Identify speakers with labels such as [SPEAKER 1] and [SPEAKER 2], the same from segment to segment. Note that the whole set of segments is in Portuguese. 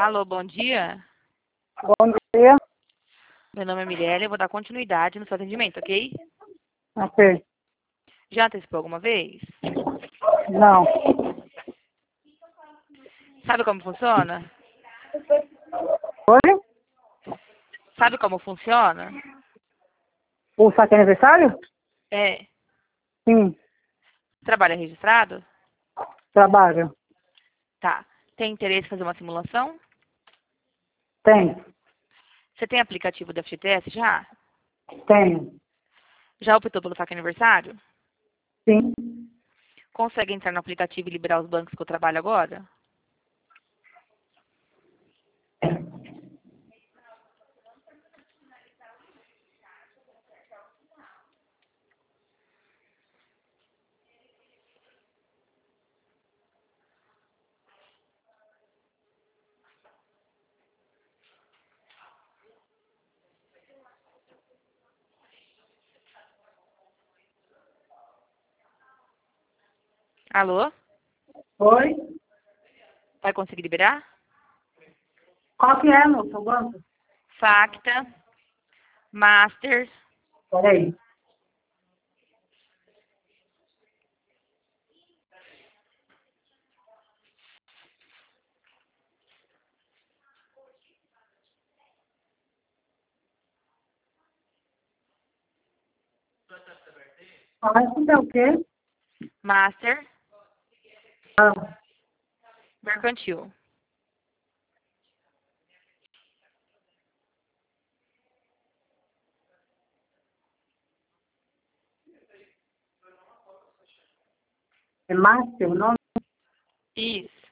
[SPEAKER 1] Alô, bom dia.
[SPEAKER 2] Bom dia.
[SPEAKER 1] Meu nome é Mirella, eu vou dar continuidade no seu atendimento, ok?
[SPEAKER 2] Ok.
[SPEAKER 1] Já antecipou alguma vez?
[SPEAKER 2] Não.
[SPEAKER 1] Sabe como funciona?
[SPEAKER 2] Oi?
[SPEAKER 1] Sabe como funciona?
[SPEAKER 2] O saque aniversário?
[SPEAKER 1] É.
[SPEAKER 2] Sim.
[SPEAKER 1] Trabalho registrado?
[SPEAKER 2] Trabalho.
[SPEAKER 1] Tá. Tem interesse em fazer uma simulação?
[SPEAKER 2] Tem.
[SPEAKER 1] Você tem aplicativo da FGTS já?
[SPEAKER 2] Tenho.
[SPEAKER 1] Já optou pelo saque aniversário?
[SPEAKER 2] Sim.
[SPEAKER 1] Consegue entrar no aplicativo e liberar os bancos que eu trabalho agora? Alô?
[SPEAKER 2] Oi?
[SPEAKER 1] Vai conseguir liberar?
[SPEAKER 2] Qual que é, moço, o banco?
[SPEAKER 1] Facta, Master,
[SPEAKER 2] Peraí. Isso é o quê?
[SPEAKER 1] Master,
[SPEAKER 2] Ah,
[SPEAKER 1] Mercantil.
[SPEAKER 2] é Márcio o nome?
[SPEAKER 1] Isso.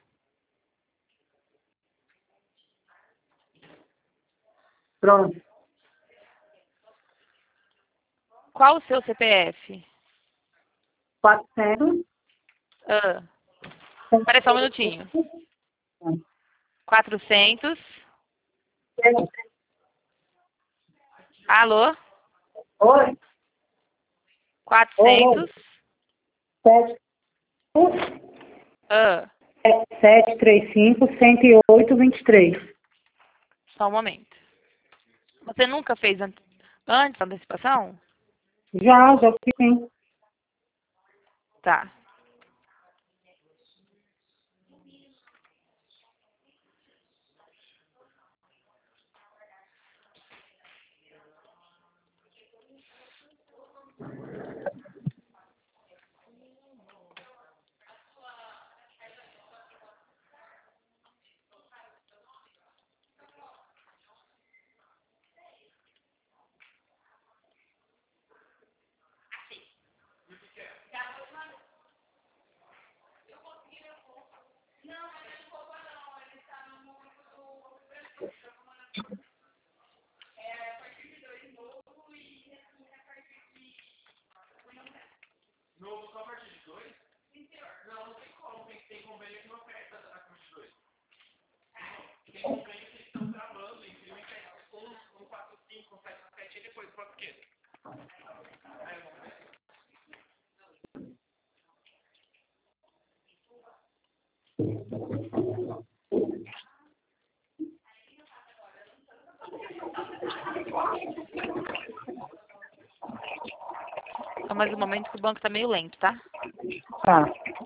[SPEAKER 2] Pronto.
[SPEAKER 1] Qual o seu CPF?
[SPEAKER 2] 400.
[SPEAKER 1] Ah, espera só um minutinho. 400. Alô?
[SPEAKER 2] Oi?
[SPEAKER 1] 400.
[SPEAKER 2] 7,
[SPEAKER 1] Ah,
[SPEAKER 2] 735 108 23.
[SPEAKER 1] só um momento. Você nunca fez antes a antecipação?
[SPEAKER 2] Já fiz sim.
[SPEAKER 1] Tá. Só mais um momento que o banco tá meio lento, tá?
[SPEAKER 2] Tá.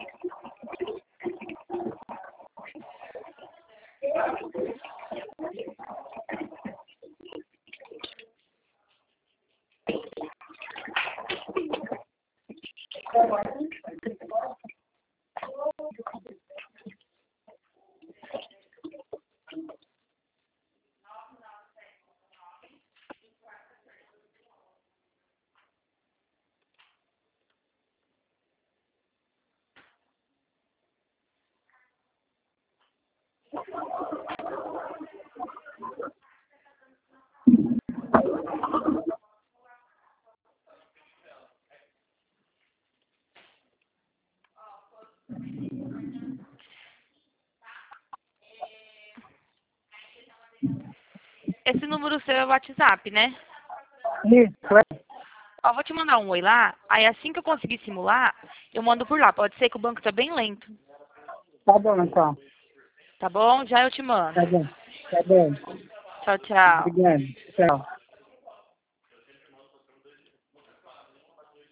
[SPEAKER 1] Esse número seu é o WhatsApp, né?
[SPEAKER 2] Isso, é.
[SPEAKER 1] Ó, vou te mandar um oi lá, aí assim que eu conseguir simular, eu mando por lá. Pode ser que o banco tá bem lento.
[SPEAKER 2] Tá bom, então.
[SPEAKER 1] Tá bom? Já eu te mando.
[SPEAKER 2] Tá bom. Tá bom.
[SPEAKER 1] Tchau, tchau.
[SPEAKER 2] Obrigado. Tchau.